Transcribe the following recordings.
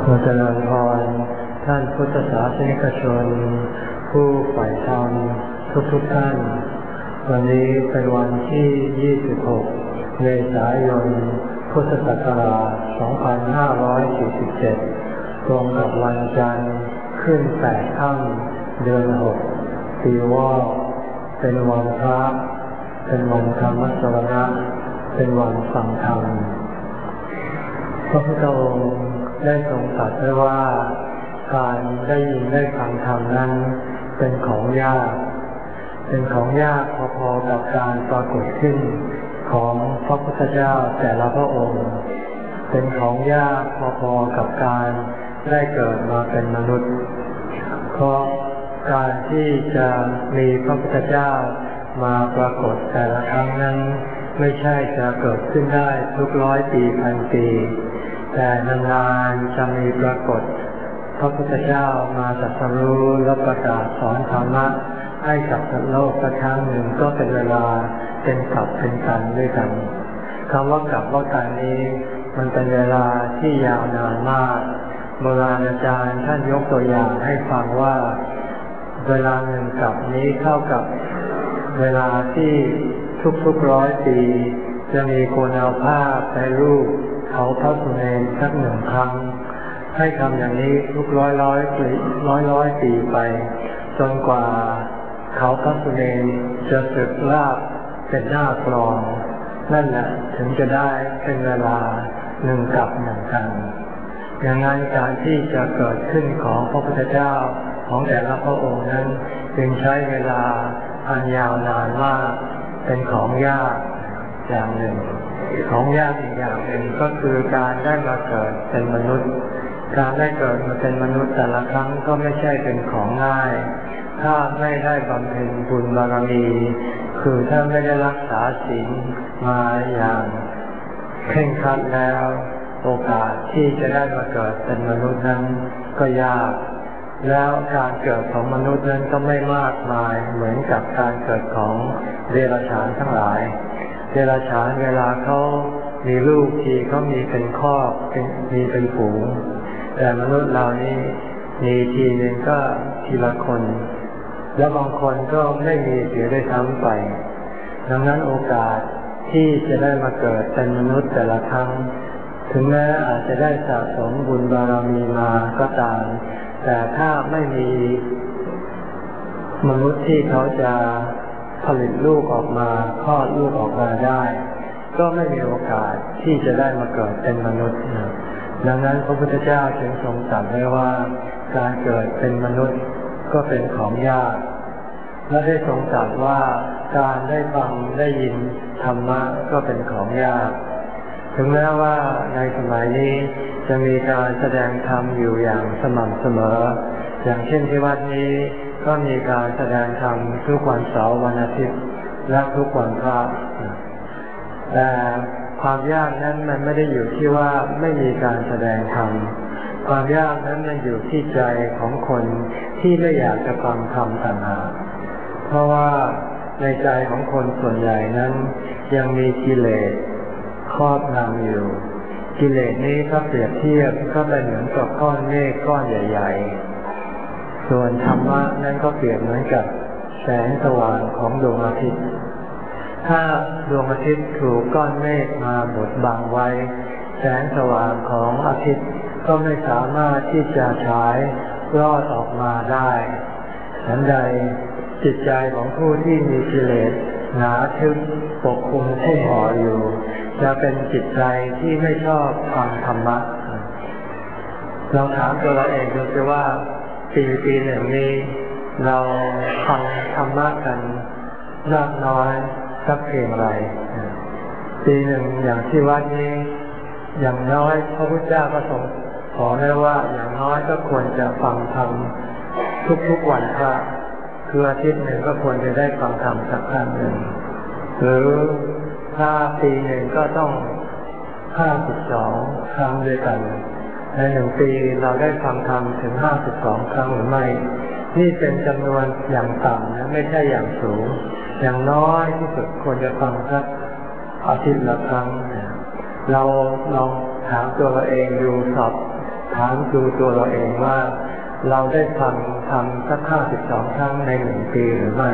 เจริญพรท่านพุทธศาสนิกชนผู้ใฝ่ธรรมทุกท่านวันนี้เป็นวันที่ 26 เมษายน พุทธศักราช 2547 ตรงกับวันจันทร์ขึ้น8 ค่ำเดือน 6 ปีวอกเป็นวันพระเป็นวันธรรมสวนะเป็นวันฟังธรรมพระพุทธองค์ได้ทรงตรัสไว้ว่าการได้ยินได้ฟังธรรมนั้นเป็นของยากพอๆกับการปรากฏขึ้นของพระพุทธเจ้าแต่ละพระองค์เป็นของยากพอๆกับการได้เกิดมาเป็นมนุษย์เพราะการที่จะมีพระพุทธเจ้ามาปรากฏแต่ละครั้งนั้นไม่ใช่จะเกิดขึ้นได้ทุก100 ปีพันปีแต่นานๆจะมีปรากฏพระพุทธเจ้ามาตรัสรู้และประกาศสอนธรรมะให้กับโลกสักครั้งหนึ่งก็เป็นเวลาเป็นกับเป็นกันด้วยกันคำว่ากับว่ากันนี้มันเป็นเวลาที่ยาวนานมากโบราณอาจารย์ท่านยกตัวอย่างให้ฟังว่าเวลาหนึ่งกับนี้เท่ากับเวลาที่ทุก100 ปีจะมีคนเอาผ้าไปรูปเขาพระสุเมรุสัก1 ครั้งให้ทำอย่างนี้ทุกร้อยปีไปจนกว่าเขาพระสุเมรุจะสึกลาภเป็นหน้ากลองนั่นแหละถึงจะได้เป็นเวลา1 กับ 1 กันอย่างนั้นการที่จะเกิดขึ้นของพระพุทธเจ้าของแต่ละพระองค์นั้นจึงใช้เวลาอันยาวนานมากเป็นของยากอย่างหนึ่งของยากอีกอย่างหนึ่งก็คือการได้มาเกิดเป็นมนุษย์การได้เกิดมาเป็นมนุษย์แต่ละครั้งก็ไม่ใช่เป็นของง่ายถ้าไม่ได้บำเพ็ญบุญบารมีคือถ้าไม่ได้รักษาศีลมาอย่างเคร่งครัดแล้วโอกาสที่จะได้มาเกิดเป็นมนุษย์นั้นก็ยากแล้วการเกิดของมนุษย์นั้นก็ไม่มากมายเหมือนกับการเกิดของเดรัจฉานทั้งหลายเดรัจฉานเวลาเขามีลูกทีเขามีเป็นครอบมีเป็นฝูงแต่มนุษย์เรานี่มีทีนึงก็ทีละคนแล้วบางคนก็ไม่มีเสียได้ซ้ำไปดังนั้นโอกาสที่จะได้มาเกิดเป็นมนุษย์แต่ละครั้งถึงแม้อาจจะได้สะสมบุญบารมีมาก็ตามแต่ถ้าไม่มีมนุษย์ที่เขาจะผลิตลูกออกมาคลอดลูกออกมาได้ก็ไม่มีโอกาสที่จะได้มาเกิดเป็นมนุษย์ดังนั้นพระพุทธเจ้าจึงทรงตรัสไว้ว่าการเกิดเป็นมนุษย์ก็เป็นของยากและได้ทรงตรัสว่าการได้ฟังได้ยินธรรมะก็เป็นของยากถึงแม้ว่าในสมัยนี้จะมีการแสดงธรรมอยู่อย่างสม่ำเสมออย่างเช่นที่วัดนี้ก็มีการแสดงธรรมทุกวันเสาร์วันอาทิตย์และทุกวันพระแต่ความยากนั้นมันไม่ได้อยู่ที่ว่าไม่มีการแสดงธรรมความยากนั้นมันอยู่ที่ใจของคนที่ไม่อยากจะฟังธรรมต่างหากเพราะว่าในใจของคนส่วนใหญ่นั้นยังมีกิเลสครอบงำอยู่กิเลสนี้ถ้าเปรียบเทียบก็เป็นเหมือนกับก้อนเมฆก้อนใหญ่ๆส่วนธรรมะนั้นก็เปรียบเหมือนกับแสงสว่างของดวงอาทิตย์ถ้าดวงอาทิตย์ถูกก้อนเมฆมาบดบังไว้แสงสว่างของอาทิตย์ก็ไม่สามารถที่จะฉายรอดออกมาได้ฉันใดจิตใจของผู้ที่มีกิเลสหนาทึบปกคลุมหุ้มห่ออยู่จะเป็นจิตใจที่ไม่ชอบฟังธรรมะเราถามตัวเราเองดูสิว่าปีหนึ่งนี้เราฟังธรรมะกันมากน้อยสักเพียงไรปีหนึ่งอย่างที่วัดนี้อย่างน้อยพระพุทธเจ้าก็ทรงขอไว้ว่าอย่างน้อยก็ควรจะฟังธรรมทุกๆวันพระคืออาทิตย์หนึ่งก็ควรจะได้ฟังธรรมสักครั้งหนึ่งหรือถ้าปีหนึ่งก็ต้อง52 ครั้งด้วยกันใน1 ปีเราได้ฟังธรรมถึง52 ครั้งหรือไม่นี่เป็นจำนวนอย่างต่ำนะไม่ใช่อย่างสูงอย่างน้อยที่สุดควรจะฟังสักอาทิตย์ละครั้งเราลองถามตัวเราเองดูสอบถามดูตัวเราเองว่าเราได้ฟังทำสัก52 ครั้งใน1 ปีหรือไม่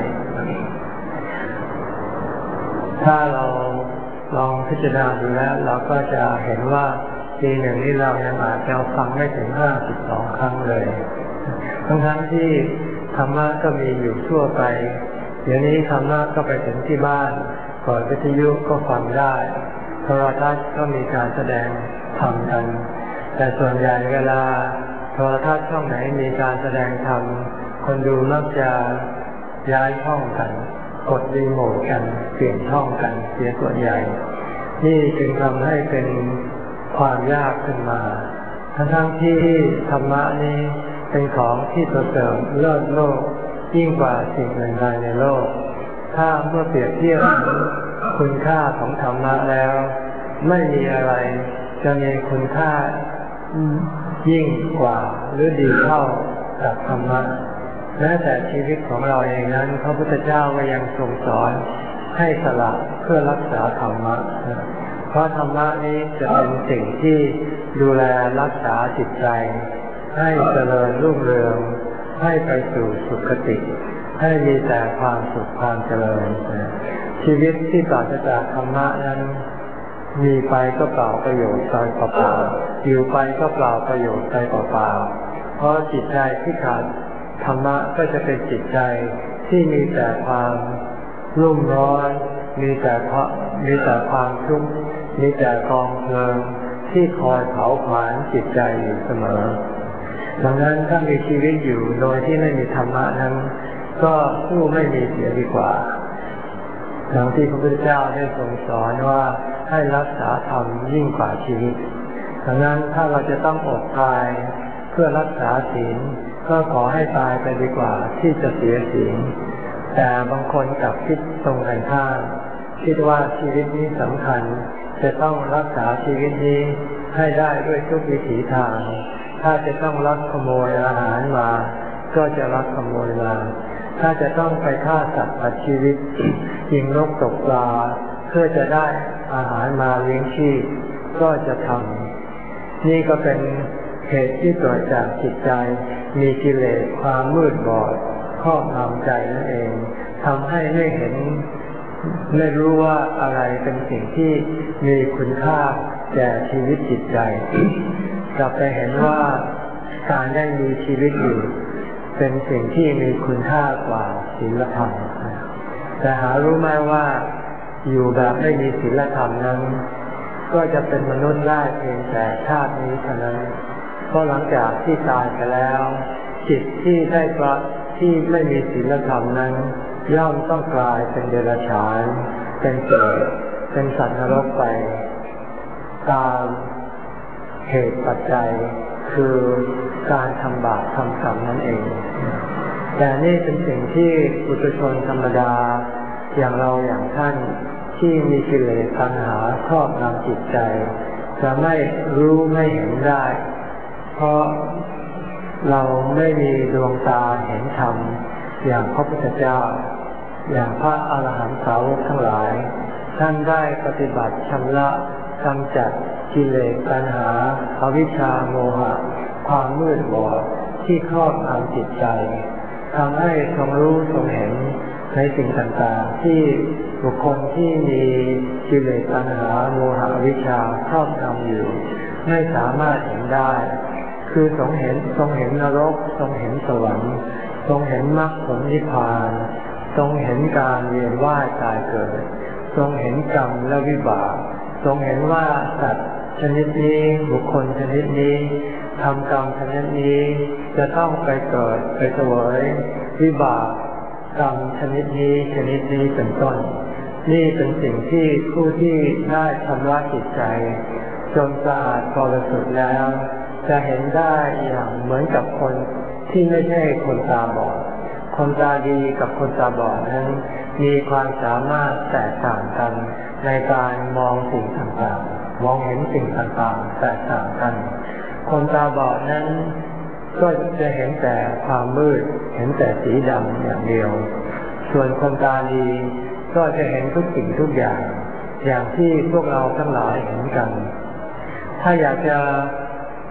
ถ้าเราลองพิจารณาดูแล้วเราก็จะเห็นว่าปีหนึ่งนี้เรายังอาจจะฟังไม่ถึง52 ครั้งเลยทั้งที่ธรรมะก็มีอยู่ทั่วไปเดี๋ยวนี้ธรรมะก็ไปถึงที่บ้านเปิดวิทยุก็ฟังได้โทรทัศน์ก็มีการแสดงธรรมกันแต่ส่วนใหญ่เวลาโทรทัศน์ช่องไหนมีการแสดงธรรมคนดูมักจะย้ายช่องกันกดรีโมทกันเปลี่ยนช่องกันเสียส่วนใหญ่นี่จึงทำให้เป็นความยากขึ้นมาทั้งที่ธรรมะนี้เป็นของที่ประเสริฐเลิศโลกยิ่งกว่าสิ่งอื่นใดในโลกถ้าเมื่อเปรียบเทียบคุณค่าของธรรมะแล้วไม่มีอะไรจะมีคุณค่ายิ่งกว่าหรือดีเท่ากับธรรมะแม้แต่ชีวิตของเราเองนั้นพระพุทธเจ้าก็ยังทรงสอนให้สละเพื่อรักษาธรรมะเพราะธรรมะนี้จะเป็นสิ่งที่ดูแลรักษาจิตใจให้เจริญรุ่งเรืองให้ไปสู่สุคติให้มีแต่ความสุขความเจริญชีวิตที่ปราศจากธรรมะนั้นมีไปก็เปล่าประโยชน์ไปเปล่าๆอยู่ไปก็เปล่าประโยชน์ไปเปล่าๆเพราะจิตใจที่ขาดธรรมะก็จะเป็นจิตใจที่มีแต่ความรุ่มร้อนมีแต่ความทุกข์มีแต่กองเพลิงที่คอยเผาผลาญจิตใจอยู่เสมอดังนั้นถ้ามีชีวิตอยู่โดยที่ไม่มีธรรมะนั้นก็สู้ไม่มีเสียดีกว่าดังที่พระพุทธเจ้าได้ทรงสอนว่าให้รักษาธรรมยิ่งกว่าชีวิตดังนั้นถ้าเราจะต้องอดตายเพื่อรักษาศีลก็ขอให้ตายไปดีกว่าที่จะเสียศีลแต่บางคนกลับคิดตรงกันข้ามคิดว่าชีวิตนี้สำคัญจะต้องรักษาชีวิตนี้ให้ได้ด้วยทุกวิถีทางถ้าจะต้องลักขโมยอาหารมาก็จะลักขโมยมาถ้าจะต้องไปฆ่าสัตว์ตัดชีวิตยิงนกตกปลาเพื่อจะได้อาหารมาเลี้ยงชีพก็จะทำนี่ก็เป็นเหตุที่เกิดจากจิตใจมีกิเลสความมืดบอดครอบงำใจนั่นเองทำให้ไม่เห็นไม่รู้ว่าอะไรเป็นสิ่งที่มีคุณค่าแก่ชีวิตจิตใจกลับไปเห็นว่าการได้มีชีวิตอยู่เป็นสิ่งที่มีคุณค่ากว่าศีลธรรมแต่หารู้ไหมว่าอยู่แบบไม่มีศีลธรรมนั้นก็จะเป็นมนุษย์ได้เพียงแต่ชาตินี้เท่านั้นเพราะหลังจากที่ตายไปแล้วจิตที่ได้ที่ไม่มีศีลธรรมนั้นย่อมต้องกลายเป็นเดรัจฉานเป็นเปรตเป็นสัตว์นรกไปตามเหตุปัจจัยคือการทำบาปทำกรรมนั่นเองแต่นี่เป็นสิ่งที่ปุถุชนธรรมดาอย่างเราอย่างท่านที่มีกิเลสตัณหาครอบงำจิตใจจะไม่รู้ไม่เห็นได้เพราะเราไม่มีดวงตาเห็นธรรมอย่างพระพุทธเจ้าอย่างพระอรหันตสาวกทั้งหลายท่านได้ปฏิบัติชำระกำจัดกิเลสตัณหาอวิชชาโมหะความมืดบอดที่ครอบงำจิตใจทำให้ทรงรู้ทรงเห็นในสิ่งต่างๆที่บุคคลที่มีกิเลสตัณหาโมหะอวิชชาครอบงำอยู่ไม่สามารถเห็นได้คือทรงเห็นนรกทรงเห็นสวรรค์ทรงเห็นมรรคผลนิพพานทรงเห็นการเวียนว่ายตายเกิดทรงเห็นกรรมและวิบากทรงเห็นว่าสัตว์ชนิดนี้บุคคลชนิดนี้ทำกรรมชนิดนี้จะต้องไปเกิดไปเสวยวิบากกรรมชนิดนี้เป็นต้นนี่เป็นสิ่งที่ผู้ที่ได้ชำระจิตใจจนสะอาดบริสุทธิ์แล้วจะเห็นได้อย่างเหมือนกับคนที่ไม่ใช่คนตาบอดคนตาดีกับคนตาบอดนั้นมีความสามารถแตกต่างกันในการมองสิ่งต่างๆมองเห็นสิ่งต่างๆแตกต่างกันคนตาบอดนั้นก็จะเห็นแต่ความมืดเห็นแต่สีดำอย่างเดียวส่วนคนตาดีก็จะเห็นทุกสิ่งทุกอย่างอย่างที่พวกเราทั้งหลายเห็นกันถ้าอยากจะ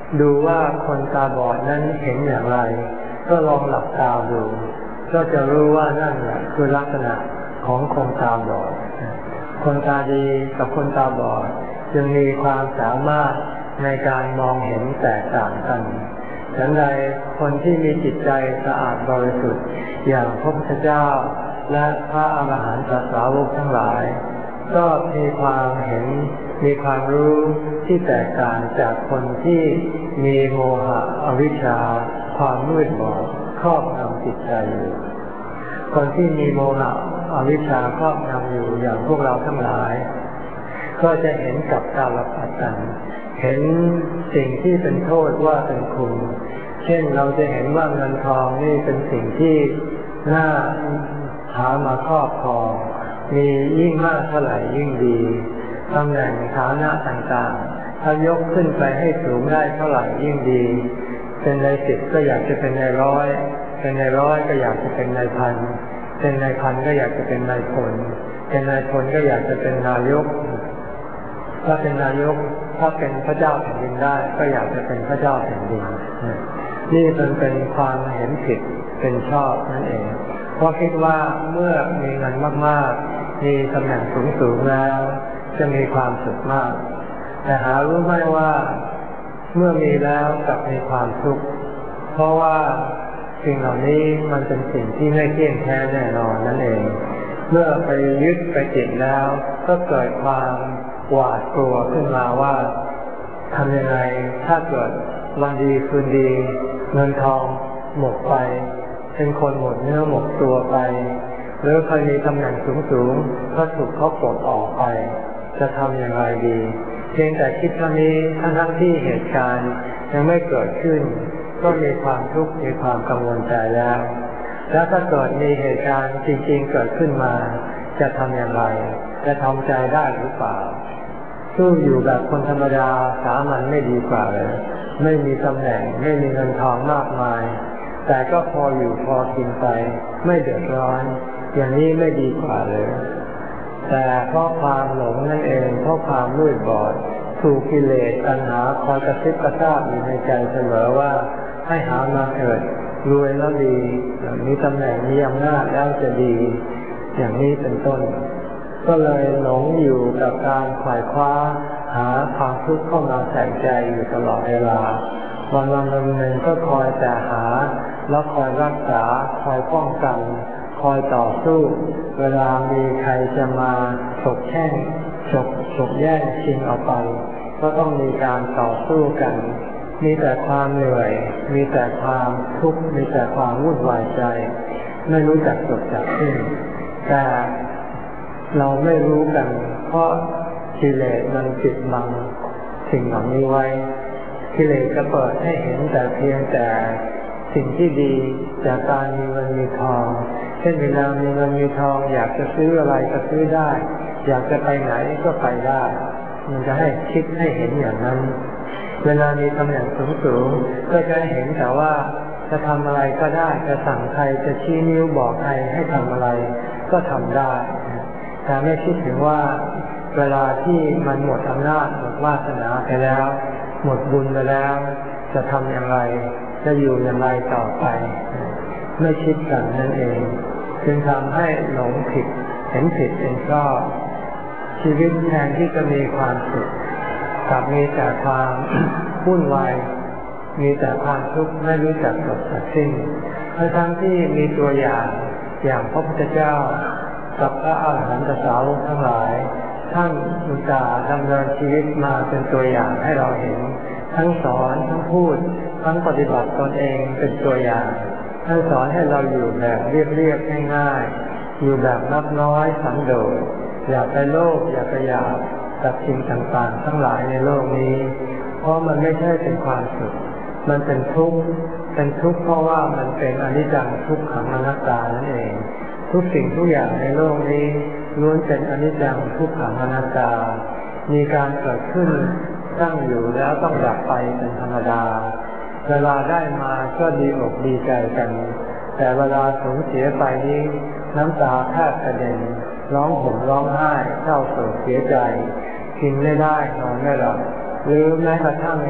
ดูว่าคนตาบอดนั้นเห็นอย่างไรก็ลองหลับตาดูก็จะรู้ว่านั่นแหละคือลักษณะของคนตาบอดคนตาดีกับคนตาบอดจึงมีความสามารถในการมองเห็นแตกต่างกันฉันใดคนที่มีจิตใจสะอาดบริสุทธิ์อย่างพระพุทธเจ้าและพระอรหันตสาวกทั้งหลายก็มีความเห็นมีความรู้ที่แตกต่างจากคนที่มีโมหะอวิชชาความมืดบอดครอบงำจิตใจอยู่คนที่มีโมหะอวิชชาครอบงำอยู่อย่างพวกเราทั้งหลายก็จะเห็นกับตาลปัดกันเห็นสิ่งที่เป็นโทษว่าเป็นคุณเช่นเราจะเห็นว่าเงินทองนี่เป็นสิ่งที่น่าหามาครอบครองมียิ่งมากเท่าไหร่ยิ่งดีตำแหน่งฐานะต่างๆถ้ายกขึ้นไปให้สูงได้เท่าไหร่ยิ่งดีเป็นใน10ก็อยากจะเป็นใน100เป็นใน100ก็อยากจะเป็นในพันเป็นในพันก็อยากจะเป็นนายพลเป็นนายพลก็อยากจะเป็นนายกถ้าเป็นนายกถ้าเป็นพระเจ้าแผ่นดินได้ก็อยากจะเป็นพระเจ้าแผ่นดินนี่เป็นความเห็นผิดเป็นชอบนั่นเองเพราะคิดว่าเมื่อมีเงินมากๆมีตำแหน่งสูงๆแล้วจะมีความสุขมากแต่หารู้ไหมว่าเมื่อมีแล้วกลับมีความทุกข์เพราะว่าสิ่งเหล่านี้มันเป็นสิ่งที่ไม่เที่ยงแท้แน่นอนนั่นเองเมื่อไปยึดไปติดแล้วก็เกิดความหวาดกลัวขึ้นมาว่าทำยังไงถ้าเกิดวันดีคืนดีเงินทองหมดไปเป็นคนหมดเนื้อหมดตัวไปหรือเคยมีตำแหน่งสูงๆก็ถูกเขาปลดออกไปจะทำอย่างไรดีเพียงแต่คิดเท่านี้ทั้งที่เหตุการณ์ยังไม่เกิดขึ้นก็มีความทุกข์มีความกังวลใจแล้วแล้วถ้าเกิดมีเหตุการณ์จริงๆเกิดขึ้นมาจะทำอย่างไรจะทำใจได้หรือเปล่าสู้อยู่แบบคนธรรมดาสามัญไม่ดีกว่าเลยไม่มีตำแหน่งไม่มีเงินทองมากมายแต่ก็พออยู่พอกินไปไม่เดือดร้อนอย่างนี้ไม่ดีกว่าเลยแต่เพราะความหลงนั่นเองเพราะความมืดบอดถูกกิเลสตัณหาคอยกระซิบกระซาบอยู่ในใจเสมอว่าให้หามาเถิดรวยแล้วดีมีตำแหน่งมีอำนาจแล้วจะดีอย่างนี้เป็นต้นก็เลยหลงอยู่กับการขวายคว้าหาความทุกข์เข้ามาใส่ใจอยู่ตลอดเวลาวันๆหนึ่งก็คอยแต่หาแล้วคอยรักษาคอยป้องกันคอยต่อสู้เวลามีใครจะมาฉกแช่งฉกแย่งชิงเอาไปก็ต้องมีการต่อสู้กันมีแต่ความเหนื่อยมีแต่ความทุกข์มีแต่ความวุ่นวายใจไม่รู้จักจบจากสิ้นแต่เราไม่รู้กันเพราะกิเลสมันปิดบังสิ่งเหล่านี้ไว้กิเลสจะเปิดให้เห็นแต่เพียงแต่สิ่งที่ดีจากการมีเงินมีทองเช่นเวลามีเงินมีทองอยากจะซื้ออะไรก็ซื้อได้อยากจะไปไหนก็ไปได้มันจะให้คิดให้เห็นอย่างนั้นเวลามีตำแหน่งสูงๆก็จะเห็นแต่ว่าจะทำอะไรก็ได้จะสั่งใครจะชี้นิ้วบอกใครให้ทำอะไรก็ทำได้แต่ไม่คิดถึงว่าเวลาที่มันหมดอำนาจหมดวาสนาไปแล้วหมดบุญไปแล้วจะทำอย่างไรจะอยู่อย่างไรต่อไปไม่คิดกันนั่นเองจึงทำให้หลงผิดเห็นผิดเป็นชอบชีวิตแทนที่จะมีความสุขกลับมีแต่ความวุ่นวายมีแต่ความทุกข์ไม่รู้จักจบจากสิ้นทั้งที่มีตัวอย่างพระพุทธเจ้ากับพระอรหันตสาวกทั้งหลายท่านอุตส่าห์ดำเนินชีวิตมาเป็นตัวอย่างให้เราเห็นทั้งสอนทั้งพูดทั้งปฏิบัติตนเองเป็นตัวอย่างท่านสอนให้เราอยู่แบบเรียบๆง่ายๆอยู่แบบนับน้อยสันโดษอย่าไปโลภอย่าไปอยากกับสิ่งต่างๆทั้งหลายในโลกนี้เพราะมันไม่ใช่เป็นความสุขมันเป็นทุกข์เพราะว่ามันเป็นอนิจจังทุกขังอนัตตานั่นเองทุกสิ่งทุกอย่างในโลกนี้ล้วนเป็นอนิจจังทุกขังอนัตตามีการเกิดขึ้นตั้งอยู่แล้วต้องดับไปเป็นธรรมดาเวลาได้มาก็ดีอกดีใจกันแต่เวลาสูญเสียไปนี้น้ำตาแทบกระเด็นร้องห่มร้องไห้เศร้าโศกเสียใจกินไม่ได้นอนไม่หลับหรือแม้กระทั่ง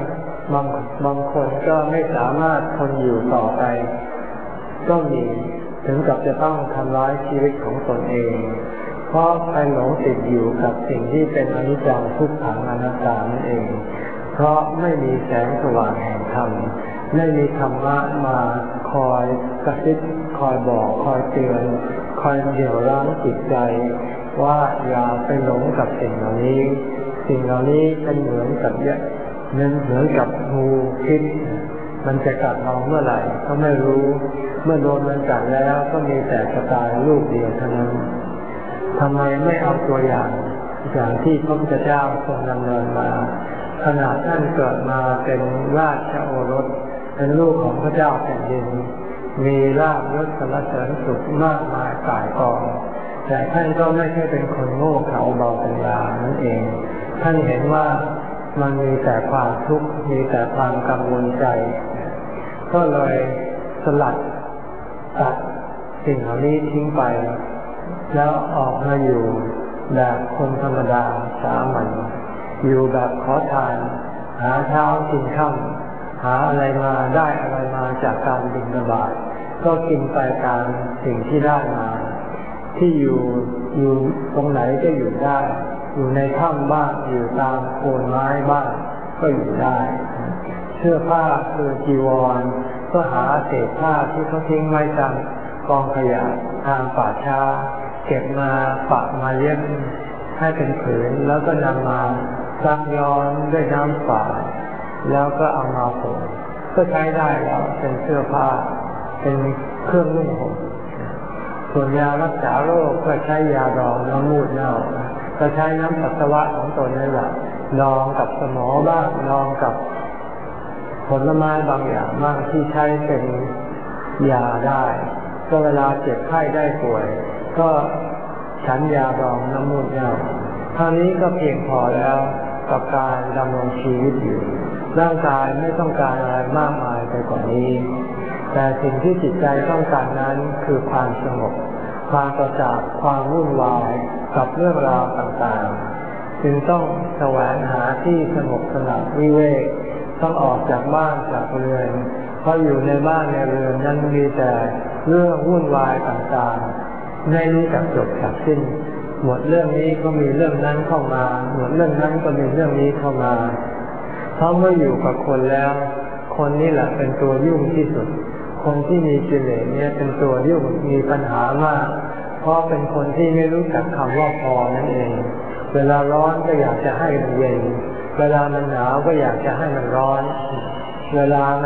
บางคนก็ไม่สามารถทนอยู่ต่อไปก็มีถึงกับจะต้องทำร้ายชีวิตของตนเองเพราะไปหลงติดอยู่กับสิ่งที่เป็นอนิจจังทุกขังอนัตตานั่นเองเพราะไม่มีแสงสว่างแห่งธรรมไม่มีธรรมะมาคอยกระซิบคอยบอกคอยเตือนคอยเดี่ยวรั้งจิตใจว่าอย่าไปหลงกับสิ่งเหล่านี้สิ่งเหล่านี้เป็นเหมือนกับงูพิษมันจะกัดเราเมื่อไหร่ก็ไม่รู้เมื่อโดนมันกัดแล้วก็มีแต่จะตายลูกเดียวเท่านั้นทำไมไม่เอาตัวอย่างที่พระพุทธเจ้าทรงดำเนินมาขณะท่านเกิดมาเป็นราชโอรสเป็นลูกของพระเจ้าแผ่นดินมีลาภยศสรรเสริญสุขมากมายก่ายกองแต่ท่านก็ไม่ใช่เป็นคนโง่เขลาเบาปัญญานั่นเองท่านเห็นว่ามันมีแต่ความทุกข์มีแต่ความกังวลใจก็เลยสลัดตัดสิ่งเหล่านี้ทิ้งไปแล้วออกมาอยู่แบบคนธรรมดาสามัญอยู่แบบขอทานหาเช้ากินค่ำหาอะไรมาได้อะไรมาจากการบิณฑบาตก็กินไปตามสิ่งที่ได้มาที่อยู่ตรงไหนก็อยู่ได้อยู่ในถ้ำบ้างอยู่ตามโคนไม้บ้างก็อยู่ได้เสื้อผ้าคือจีวรก็หาเศษผ้าที่เขาทิ้งไว้ตามกองขยะทางป่าช้าเก็บมาปักมาเย็บให้เป็นผืนแล้วก็นำมาซักย้อมด้วยน้ำฝาดแล้วก็เอามาผมก็ใช้ได้แล้วเป็นเสื้อผ้าเป็นเครื่องนุ่งห่มส่วนยารักษาโรคก็ใช้ยาดองน้ำมูดเน่าก็ใช้น้ำปัสสาวะของตนนั่นแหละดองกับสมอบ้างดองกับผลไม้บางอย่างบ้างที่ใช้เป็นยาได้ก็เวลาเจ็บไข้ได้ป่วยก็ฉันยาดองน้ำมูดเน่าเท่านี้ก็เพียงพอแล้วกับการดำรงชีวิตอยู่ร่างกายไม่ต้องการอะไรมากมายไปกว่านี้แต่สิ่งที่จิตใจต้องการนั้นคือความสงบความปราศจากความวุ่นวายกับเรื่องราวต่างๆจึงต้องแสวงหาที่สงบสงัดวิเวกต้องออกจากบ้านจากเรือนเพราะอยู่ในบ้านในเรือนนั้นมีแต่เรื่องวุ่นวายต่างๆไม่รู้จักจบจากสิ้นหมดเรื่องนี้ก็มีเรื่องนั้นเข้ามาหมดเรื่องนั้นก็มีเรื่องนี้เข้ามาเพราะเมื่ออยู่กับคนแล้วคนนี้แหละเป็นตัวยุ่งที่สุดคนที่มีกิเลสเนี่ยเป็นตัวยุ่งมีปัญหามากเพราะเป็นคนที่ไม่รู้จักคำว่าพอนั่นเองเวลาร้อนก็อยากจะให้มันเย็นเวลามันหนาวก็อยากจะให้มันร้อนเวลา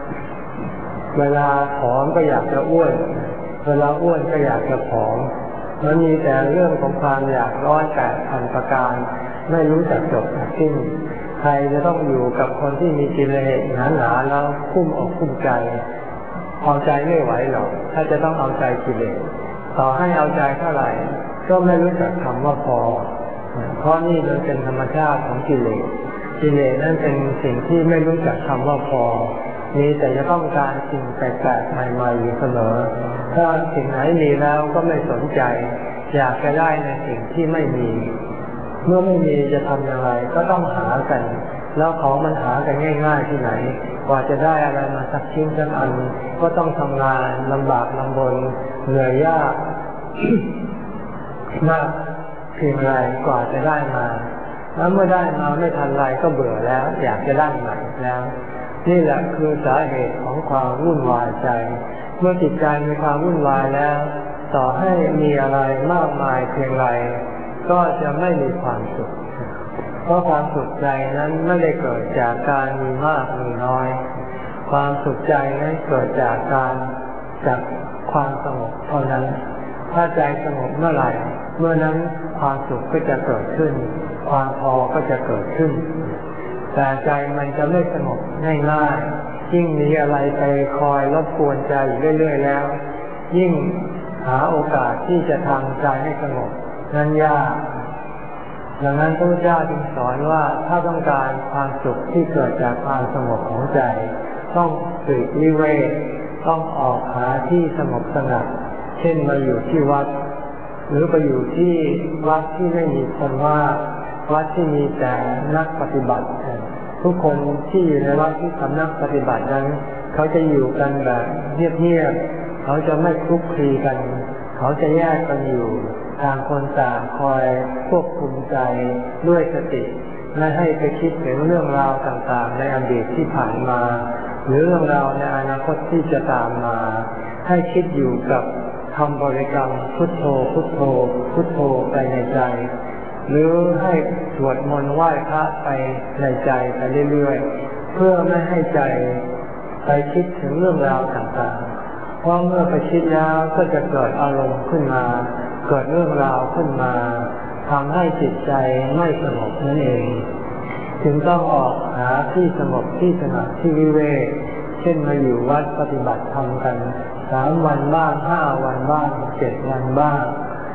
ผอมก็อยากจะอ้วนเวลาอ้วนก็อยากจะผอมมันมีแต่เรื่องของความอยากร้อน8,000 ประการไม่รู้จักจบจากสิ้นใครจะต้องอยู่กับคนที่มีกิเลสหนาแล้วคุ้มอกคุ้มใจเอาใจไม่ไหวหรอกถ้าจะต้องเอาใจกิเลสต่อให้เอาใจเท่าไหร่ก็ไม่รู้จักคำว่าพอเพราะนี่มันเป็นธรรมชาติของกิเลสนั่นเป็นสิ่งที่ไม่รู้จักคำว่าพอมีแต่จะต้องการสิ่งแปลกๆใหม่ๆอยู่เสมอถ้าสิ่งไหนมีแล้วก็ไม่สนใจอยากจะได้ในสิ่งที่ไม่มีเมื่อไม่มีจะทำอย่างไรก็ต้องหากันแล้วของมันหากันง่ายๆที่ไหนกว่าจะได้อะไรมาสักชิ้นสักอันก็ต้องทำงานลำบากลำบนเหนื่อยยาก มากเพียงไรกว่าจะได้มาแล้วเมื่อได้มาไม่ทันไรก็เบื่อแล้วอยากจะได้ใหม่แล้วนี่แหละคือสาเหตุของความวุ่นวายใจเมื่อจิตใจมีความวุ่นวายแล้วต่อให้มีอะไรมากมายเพียงไรก็จะไม่มีความสุขเพราะความสุขใจนั้นไม่ได้เกิดจากการมีมากมีน้อยความสุขใจนั้นเกิดจากความสงบเท่านั้นถ้าใจสงบเมื่อไหร่เมื่อนั้นความสุขก็จะเกิดขึ้นความพอก็จะเกิดขึ้นแต่ใจมันจะไม่สงบง่ายๆยิ่งมีอะไรไปคอยรบกวนใจอยู่เรื่อยๆแล้วยิ่งหาโอกาสที่จะทำใจให้สงบนั้นยากดังนั้นพระพุทธเจ้าจึงสอนว่าถ้าต้องการความสุขที่เกิดจากความสงบของใจต้องปลีกวิเวกต้องออกหาที่สงบสงัดเช่นมาอยู่ที่วัดหรือไปอยู่ที่วัดที่ไม่มีคนว่าวัดที่มีแต่นักปฏิบัติทุกคนที่อยู่ในวัดที่สำนักปฏิบัตินั้นเขาจะอยู่กันแบบเงียบๆเขาจะไม่คลุกคลีกันเขาจะแยกกันอยู่ต่างคนต่างคอยควบคุมใจด้วยสติไม่ให้ไปคิดถึงเรื่องราวต่างๆในอดีตที่ผ่านมาหรือเรื่องราวในอนาคตที่จะตามมาให้คิดอยู่กับคำบริกรรมพุทโธพุทโธพุทโธไปในใจหรือให้สวดมนต์ไหว้พระไปในใจไปเรื่อยๆเพื่อไม่ให้ใจไปคิดถึงเรื่องราวต่างๆเพราะเมื่อไปคิดแล้วก็จะเกิดอารมณ์ขึ้นมาเกิดเรื่องราวขึ้นมาทำให้จิตใจไม่สงบนั่นเองจึงต้องออกหาที่สงบที่สงัดที่วิเวกเช่นมาอยู่วัดปฏิบัติธรรมกัน3 วันบ้าง5 วันบ้าง7 วันบ้าง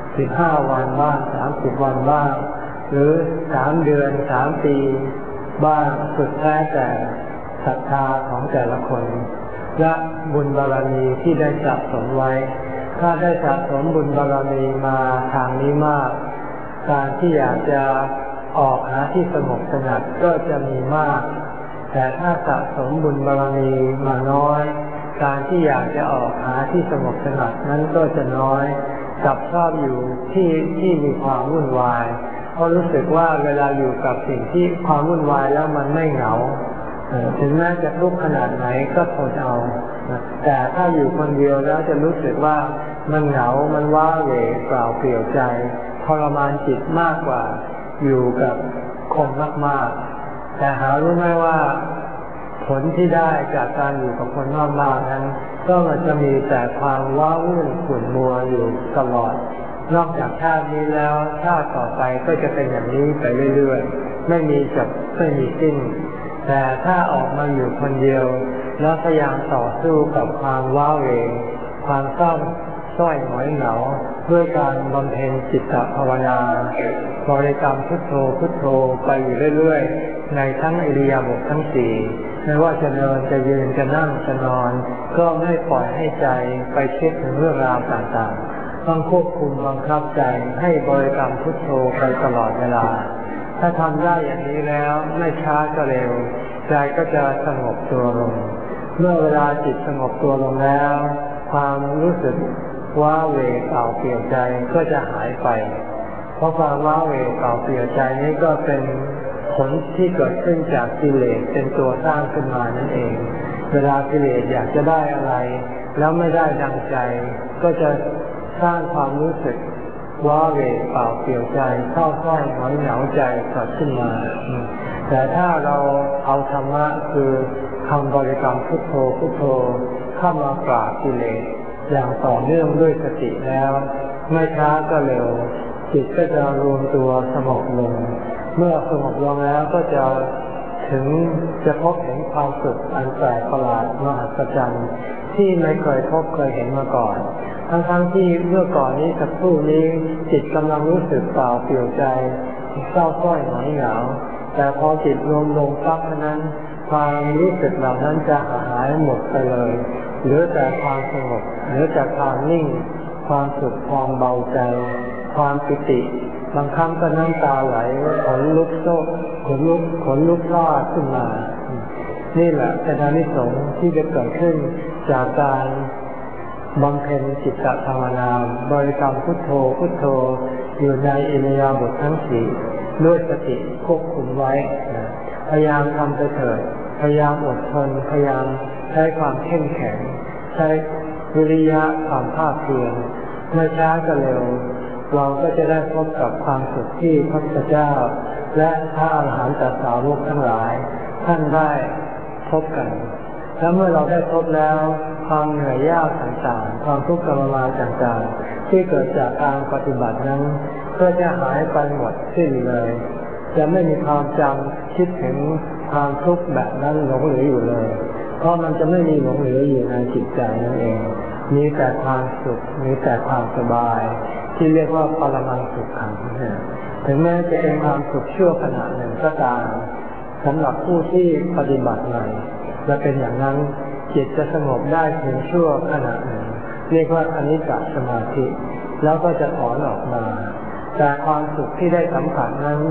15 วันบ้าง30 วันบ้างหรือ3 เดือน3 ปีบ้างสุดแท้แต่ศรัทธาของแต่ละคนและบุญบารมีที่ได้สะสมไว้ถ้าได้สะสมบุญบารมีมาทางนี้มากการที่อยากจะออกหาที่สงบสงัดก็จะมีมากแต่ถ้าสะสมบุญบารมีมาน้อยการที่อยากจะออกหาที่สงบสงัดนั้นก็จะน้อยกลับชอบอยู่ที่มีความวุ่นวายเพราะรู้สึกว่าเวลาอยู่กับสิ่งที่ความวุ่นวายแล้วมันไม่เหงาถึงแม้จะทุกข์ขนาดไหนก็ทนเอาแต่ถ้าอยู่คนเดียวแล้วจะรู้สึกว่ามันเหงามันว้าเหวเปล่าเปลี่ยวใจทรมานจิตมากกว่าอยู่กับคนมากๆแต่หารู้ไหมว่าผลที่ได้จากการอยู่กับคนมากๆนั้นก็มันจะมีแต่ความว้าวุ่นขุ่นมัวอยู่ตลอดนอกจากชาตินี้แล้วชาติต่อไปก็จะเป็นอย่างนี้ไปเรื่อยๆไม่มีจบไม่มีสิ้นแต่ถ้าออกมาอยู่คนเดียวแล้วพยายามต่อสู้กับความว้าเหวความเศร้าส้อยหงอยเหงาด้วยการบำเพ็ญจิตภาวนาบริกรรมพุทโธพุทโธไปอยู่เรื่อยๆในทั้งอิริยาบถทั้ง4ไม่ว่าจะเดินจะยืนจะนั่งจะนอนก็ไม่ปล่อยให้ใจไปคิดถึงเรื่องราวต่างๆต้องควบคุมบังคับใจให้บริกรรมพุทโธไปตลอดเวลาถ้าทำได้อย่างนี้แล้วไม่ช้าก็เร็วใจก็จะสงบตัวลงเมื่อเวลาจิตสงบตัวลงแล้วความรู้สึกว้าเหวเปล่าเปลี่ยวใจก็จะหายไปเพราะความว้าเหวเปล่าเปลี่ยวใจนี้ก็เป็นผลที่เกิดขึ้นจากกิเลสเป็นตัวสร้างขึ้นมานั่นเองเวลากิเลสอยากจะได้อะไรแล้วไม่ได้ดังใจก็จะสร้างความรู้สึกว้าเหวเปล่าเปลี่ยวใจเศร้าส้อยหงอยเหงาใจเกิดขึ้นมาแต่ถ้าเราเอาธรรมะคือคำบริกรรมพุทโธพุทโธเข้ามาปราบกิเลสอย่างต่อเนื่องด้วยสติแล้วไม่ช้าก็เร็วจิตก็จะรวมตัวสงบลงเมื่อสงบลงแล้วก็จะพบเห็นความสุขอันแปลกประหลาดมหัศจรรย์ที่ไม่เคยพบเคยเห็นมาก่อนทั้งที่เมื่อก่อนนี้สักครู่นี้จิตกำลังรู้สึกเปล่าเปลี่ยวใจเศร้าส้อยหงอยเหงาแต่พอจิตรวมลงปั๊บนั้นความรู้สึกเหล่านั้นจะหายหมดไปเลยเหลือแต่ความสงบเหลือแต่ความนิ่งความสุขความเบาใจความปิติบางครั้งก็น้ำตาไหลขนลุกโชกขนลุกล่าขึ้นมานี่แหละเป็นอานิสงส์ที่จะเกิดขึ้นจากการบำเพ็ญจิตตภาวนาบริกรรมพุทโธพุทโธอยู่ในอิริยาบถทั้ง4ด้วยสติควบคุมไว้พยายามทำไปเถิดพยายามอดทนพยายามใช้ความเข้มแข็งใช้วิริยะความภาคเพียรไม่ช้าก็เร็วเราก็จะได้พบกับความสุขที่พระพุทธเจ้าและพระอรหันตสาวกทั้งหลายท่านได้พบกันแล้วเมื่อเราได้พบแล้วความเหนื่อยยากต่างๆความทุกข์ทรมานต่างๆที่เกิดจากการปฏิบัตินั้นก็จะหายไปหมดสิ้นเลยจะไม่มีความจำคิดถึงความทุกข์แบบนั้นหลงเหลืออยู่เลยเพราะมันจะไม่มีหลงเหลืออยู่ในจิตใจนั่นเองมีแต่ความสุขมีแต่ความสบายที่เรียกว่าปรมังสุขขังถึงแม้จะเป็นความสุขชั่วขณะหนึ่งก็ตามสำหรับผู้ที่ปฏิบัติใหม่จะเป็นอย่างนั้นจิตจะสงบได้เพียงชั่วขณะหนึ่งเรียกว่าอนิจจสมาธิแล้วก็จะถอนออกมาแต่ความสุขที่ได้สัมผัสนั้น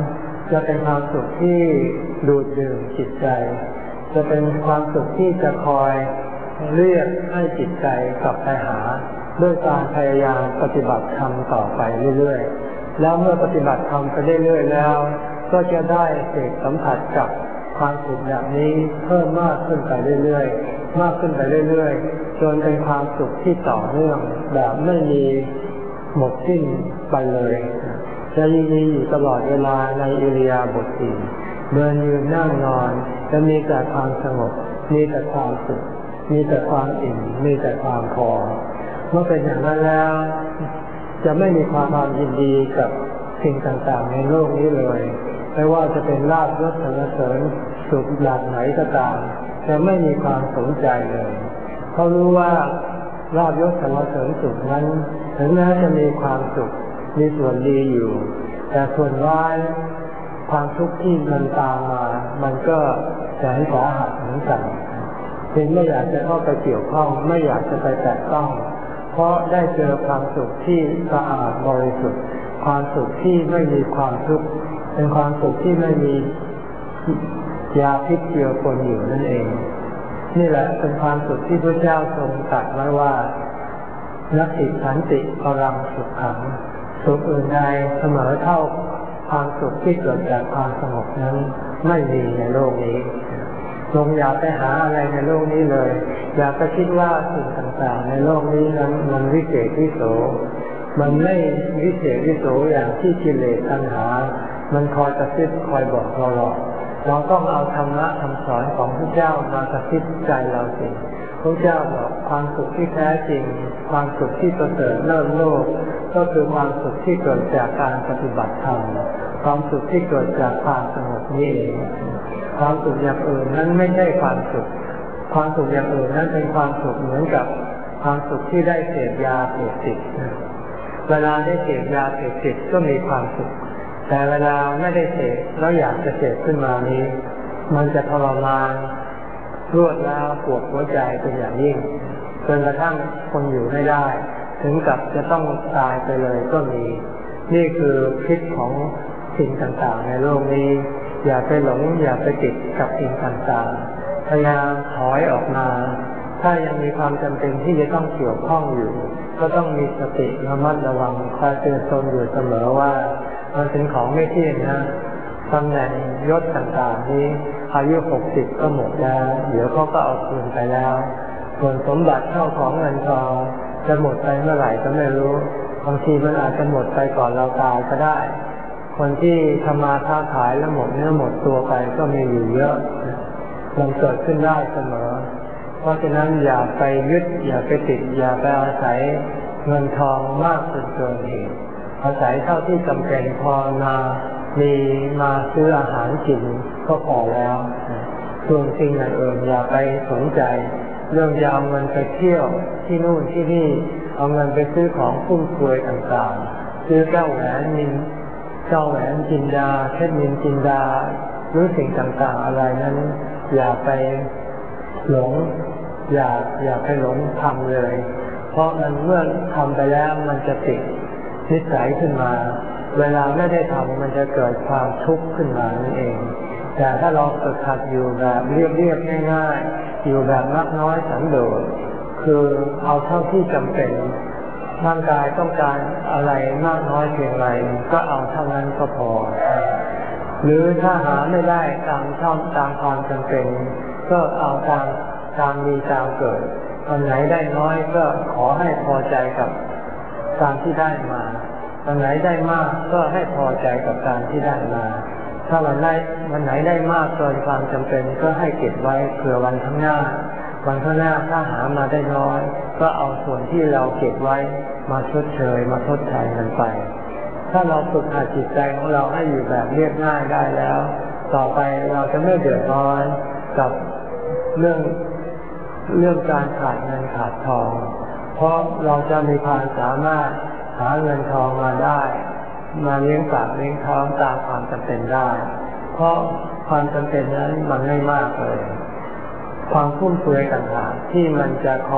จะเป็นความสุขที่ดูดดื่มจิตใจจะเป็นความสุขที่จะคอยเรียกให้จิตใจกลับไปหาด้วยการพยายามปฏิบัติธรรมต่อไปเรื่อยๆแล้วเมื่อปฏิบัติธรรมไปเรื่อยๆแล้วก็จะได้เสพสัมผัสกับความสุขแบบนี้เพิ่มมากขึ้นไปเรื่อยๆมากขึ้นไปเรื่อยๆจนเป็นความสุขที่ต่อเนื่องแบบไม่มีหมดสิ้นไปเลยจะมีอยู่ตลอดเวลาในอิริยาบถสี่เดินยืนนั่งนอนจะมีแต่ความสงบมีแต่ความสุขมีแต่ความอิ่มมีแต่ความพอเมื่อเป็นอย่างนั้นแล้วจะไม่มีความยินดีกับสิ่งต่างๆในโลกนี้เลยไม่ว่าจะเป็นลาภยศสรรเสริญสุขอย่างไหนก็ตามจะไม่มีความสนใจเลยเขารู้ว่าลาภยศสรรเสริญสุขนั้นถึงแม้จะมีความสุขมีส่วนดีอยู่แต่ส่วนร้ายความทุกข์ที่มันตามมามันก็แสนสาหัสเหมือนกันจึงไม่อยากจะเข้าไปเกี่ยวข้องไม่อยากจะไปแตะต้องเพราะได้เจอความสุขที่สะอาดบริสุทธิ์ความสุขที่ไม่มีความทุกข์เป็นความสุขที่ไม่มียาพิษเจือปนอยู่นั่นเองนี่แหละเป็นความสุขที่พระเจ้าทรงตรัสไว้ว่านัตถิขันติปรังสุขขังสุขอื่นใดเสมอเท่าความสุขที่เกิดจากความสงบนั้นไม่มีในโลกนี้จงอย่าไปหาอะไรในโลกนี้เลยอย่าไปคิดว่าสิ่งต่างๆในโลกนี้นั้นมันวิเศษวิโสมันไม่วิเศษวิโสอย่างที่กิเลสตัณหามันคอยกระซิบคอยบอกเราหรอกเราต้องเอาธรรมะคำสอนของพระเจ้ามากระซิบใจเราสิพระเจ้าบอกความสุขที่แท้จริงความสุขที่ประเสริฐเลิศโลกก็คือความสุขที่เกิดจากการปฏิบัติธรรมความสุขที่เกิดจากความสงบนี้เองความสุขอย่างอื่นนั้นไม่ใช่ความสุขความสุขอย่างอื่นนั้นเป็นความสุขเหมือนกับความสุขที่ได้เสพยาเสพติดเวลาได้เสพยาเสพติดก็มีความสุขแต่เวลาไม่ได้เสพแล้วอยากจะเสพขึ้นมานี้มันจะทรมานรวดร้าวปวดหัวใจเป็นอย่างยิ่งจนกระทั่งคนอยู่ไม่ได้ถึงกับจะต้องตายไปเลยก็มีนี่คือพิษของสิ่งต่างๆในโลกนี้อย่าไปหลงอย่าไปติดกับสิ่งต่างๆพยายามถอยออกมาถ้ายังมีความจำเป็นที่จะต้องเกี่ยวข้องอยู่ก็ต้องมีสติระมัดระวังคอยเตือนตนอยู่เสมอว่ามันเป็นของไม่เที่ยงนะตำแหน่งยศต่างๆนี้อายุ60ก็หมดแล้วเดี๋ยวเขาก็เอาคืนไปแล้วส่วนสมบัติเข้าของเงินทองจะหมดไปเมื่อไหร่ก็ไม่รู้บางทีมันอาจจะหมดไปก่อนเราตายก็ได้คนที่ทำมาค้าขายแล้วหมดเนื้อหมดตัวไปก็มีอยู่เยอะมันเกิดขึ้นได้เสมอเพราะฉะนั้นอย่าไปยึดอย่าไปติดอย่าไปอาศัยเงินทองมากจนเกินเหตุอาศัยเท่าที่จำเป็นพอมาซื้ออาหารกินก็พอแล้วส่วนสิ่งอื่นอย่าไปสนใจเรื่องจะเอาเงินไปเที่ยวที่นู่นที่นี่เอาเงินไปซื้อของฟุ่มเฟือยต่างๆซื้อแก้วแหวนจินดาเพชรนินจินดาหรือสิ่งต่างๆอะไรนั้นอย่าไปหลงอย่าไปหลงทำเลยเพราะมันเมื่อทำไปแล้วมันจะติดนิสัยขึ้นมาเวลาไม่ได้ทำมันจะเกิดความทุกข์ขึ้นมานั่นเองแต่ถ้าเราฝึกหัดอยู่แบบเรียบๆง่ายๆอยู่แบบมักน้อยสันโดษคือเอาเท่าที่จำเป็นร่างกายต้องการอะไรมากน้อยเพียงไรก็เอาเท่านั้นก็พอหรือถ้าหาไม่ได้ตามความจำเป็นก็เอาตามมีตามเกิดอันไหนได้น้อยก็ขอให้พอใจกับการที่ได้มาอันไหนได้มากก็ให้พอใจกับการที่ได้มาถ้าวันไหนได้มากเกินความจำเป็นก็ให้เก็บไว้เผื่อวันข้างหน้าถ้าหามาได้น้อยก็เอาส่วนที่เราเก็บไว้มาชดเชยมาทดแทนกันไปถ้าเราฝึกหัดจิตใจของเราให้อยู่แบบเรียบง่ายได้แล้วต่อไปเราจะไม่เดือดร้อนกับเรื่องการขาดเงินขาดทองเพราะเราจะมีความสามารถหาเงินทองมาได้มาเลี้ยงปากเลี้ยงท้องตามความจำเป็นได้เพราะความจำเป็นนั้นมันไม่มากเลยความฟุ่มเฟือยต่างๆที่มันจะค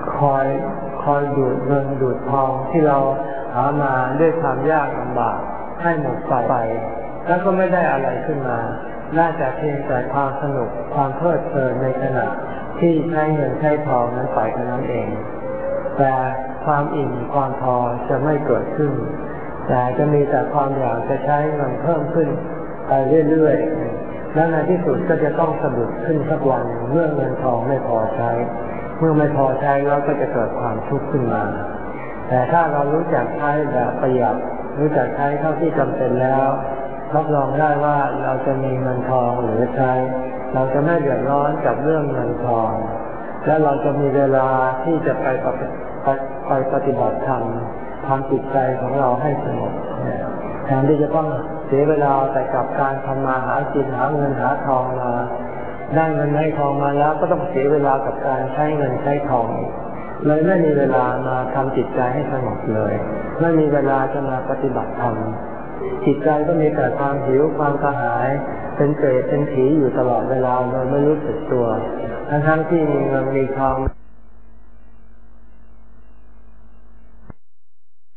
อยดูดเงินดูดทองที่เราหามาด้วยความยากลำบากให้หมดไปแล้วก็ไม่ได้อะไรขึ้นมาน่าจะเพียงแต่ความสนุกความเพลิดเพลินในขณะที่ใช้เงินใช้ทองนั้นไปเท่านั้นเองแต่ความอิ่มความพอจะไม่เกิดขึ้นแต่จะมีแต่ความอยากจะใช้เงินเพิ่มขึ้นไปเรื่อยๆและในที่สุดก็จะต้องสะดุดขึ้นสักวันเมื่อเงินทองไม่พอใช้เมื่อไม่พอใช้แล้วก็จะเกิดความทุกข์ขึ้นมาแต่ถ้าเรารู้จักใช้แบบประหยัดรู้จักใช้เท่าที่จำเป็นแล้วรับรองได้ว่าเราจะมีเงินทองเหลือใช้เราจะไม่เดือดร้อนกับเรื่องเงินทองและเราจะมีเวลาที่จะไปปฏิบัติธรรมทำจิตใจของเราให้สงบแทนที่จะต้องเสียเวลาแต่กับการทำมาหากินหาเงินหาทองมาได้เงินได้ทองมาแล้วก็ต้องเสียเวลากับการใช้เงินใช้ทองเลยไม่มีเวลามาทำจิตใจให้สงบเลยไม่มีเวลาจะมาปฏิบัติธรรมจิตใจก็มีแต่ความหิวความกระหายเป็นเปรตเป็นผีอยู่ตลอดเวลาโดยไม่รู้สึกตัวทั้งที่มีเงินมีทอง